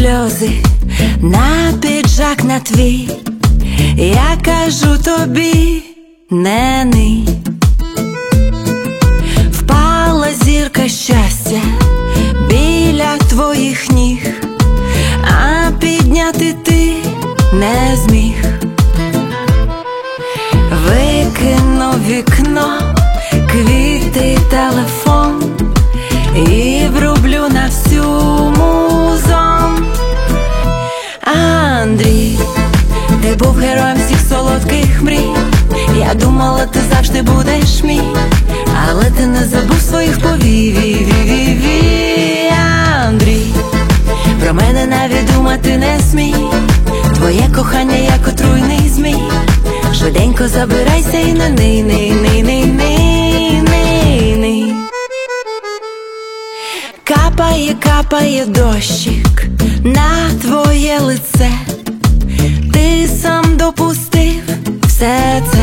сльози на піджак на твій. Я кажу тобі, не ний. Впала зірка щастя біля твоїх ніг, а підняти ти не зміг. Викинув вікно, квіти, телефон і врублю на всю музон. Андрій, ти був героєм всіх солодких мрій. Я думала, ти завжди будеш мій, але ти не забув своїх повій. Андрій, про мене навіть думати не смій. Твоє кохання як отруйний змій. Швиденько забирайся і не ний. Капає, капає дощик на твоє лице. Ти сам допустив все це.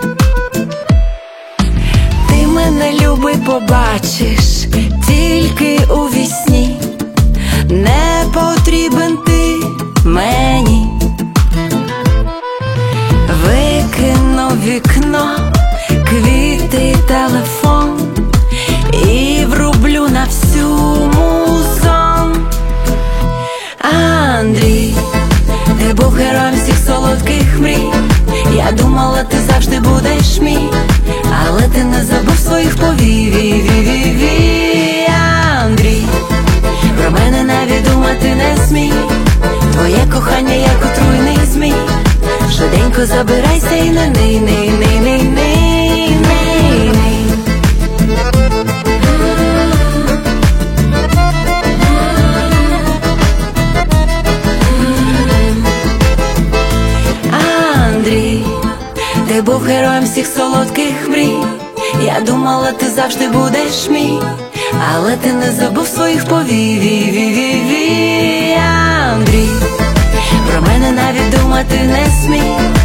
Ти мене, любий, побачиш тільки у вісні. Не потрібен ти мені. Викинув вікно, квіти, телефон і врублю на всю музон. Андрій, ти був героєм всіх солодких мрій. Я думала, ти завжди будеш мій, але ти не забув своїх повій. Андрій, про мене навіть думати не смій. Твоє кохання як отруйний змій. Швиденько забирайся і не ний. Андрій, ти був героєм всіх солодких мрій. Я думала, ти завжди будеш мій, але ти не забув своїх повій. Андрій, про мене навіть думати не смій.